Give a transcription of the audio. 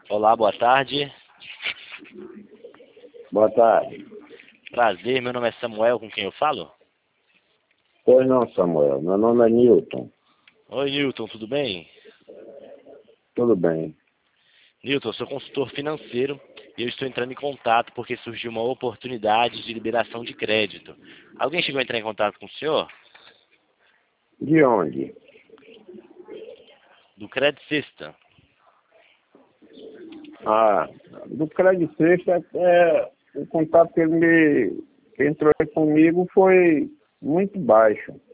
Olá, boa tarde. Boa tarde. Prazer, meu nome é Samuel, com quem eu falo? Pois não, Samuel. Meu nome é Newton. Oi, Newton, tudo bem? Tudo bem. Newton, eu sou consultor financeiro e eu estou entrando em contato porque surgiu uma oportunidade de liberação de crédito. Alguém chegou a entrar em contato com o senhor? De onde? Do Credit System. Do Credit Sexta, o contato que ele entrou aí comigo foi muito baixo.